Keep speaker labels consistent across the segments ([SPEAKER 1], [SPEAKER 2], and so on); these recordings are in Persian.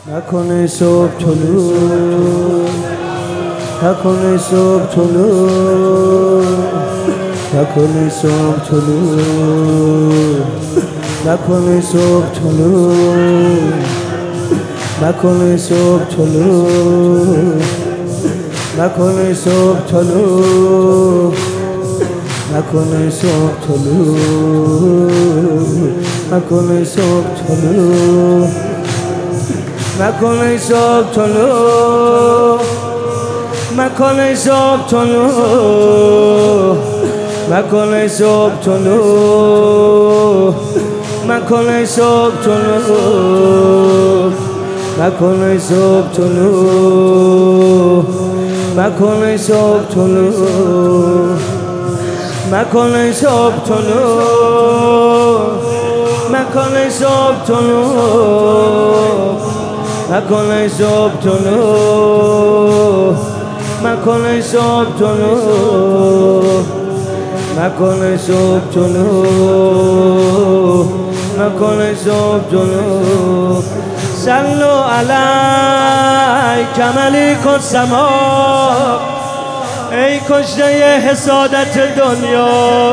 [SPEAKER 1] نکنه صبح طلوع، نکنه صبح طلوع، نکنه صبح طلوع، نکنه صبح طلوع، نکنه صبح طلوع، نکنه صبح طلوع، نکنه صبح طلوع، نکنه صبح طلوع، نکنه صبح طلوع، نکنه صبح طلوع، نکنه صبح طلوع، نکنه صبح طلوع، نکنه صبح طلوع، نکنه صبح طلوع، نکنه صبح طلوع، نکنه صبح طلوع، نکنه صبح طلوع، نکنه صبح طلوع، نکنه صبح طلوع، نکنه صبح طلوع. صلوا علیک ملیک السما، ای کشته حسادت دنیا.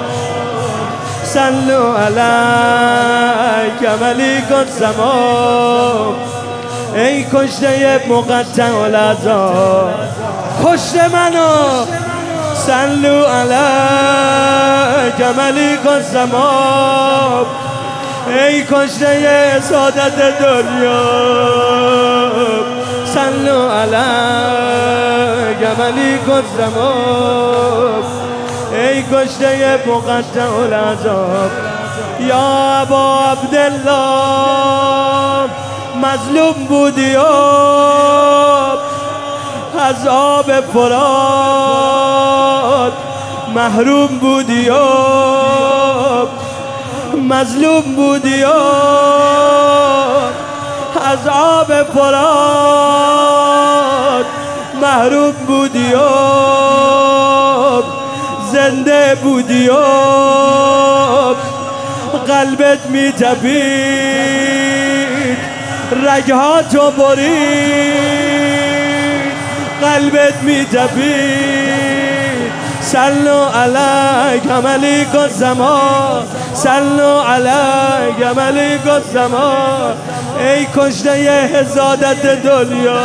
[SPEAKER 1] صلوا علیک ملیک السما، ای کشته مقطع الاعضا. کشته منو. صلوا علیک ملیک السما، ای کشته سعادت دنیا. صلوا علیک ملیک السما، ای کشته مقطع الاعضا. یا ابا عبدالله، مظلوم بودی و از آب فرات محروم بودی و مظلوم بودی و از آب فرات محروم بودی و زنده بودی و قلبت می تپید، رگهاتو برید، قلبت می تپید. صلوا علیک ملیک السما، صلوا علیک ملیک السما، ای کشته حسادت دنیا،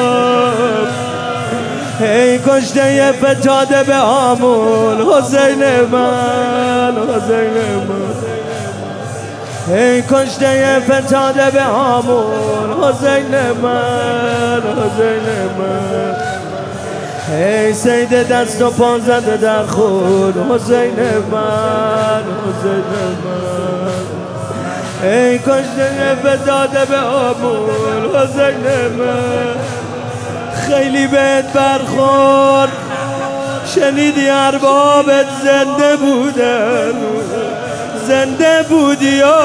[SPEAKER 1] ای کشته فتاده به آمون. حسین من، حسین من، ای کشته فتاده به آمون. حسین من، حسین من، ای سید دست و پا زده در خود. حسین من، حسین من، ای کشته فتاده به آمون. حسین من، خیلی بهت برخورد، شنیدی اربابت زنده بودن، زنده بودی و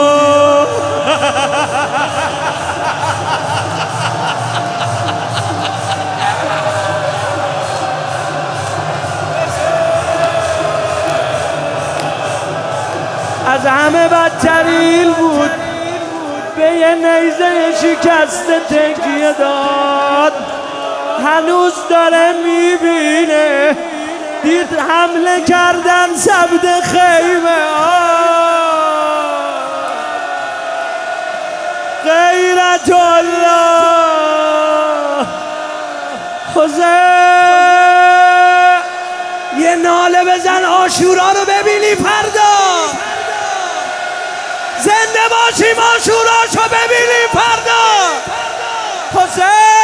[SPEAKER 1] از همه بدترین بود، به یه نیزه شکسته تکیه داد. هنوز داره میبینه، دید حمله کردن سبد خیمه. غیرت الله. حسین یه ناله بزن عاشورا رو ببینی فردا. زنده باشیم عاشوراشو ببینیم فردا. حسین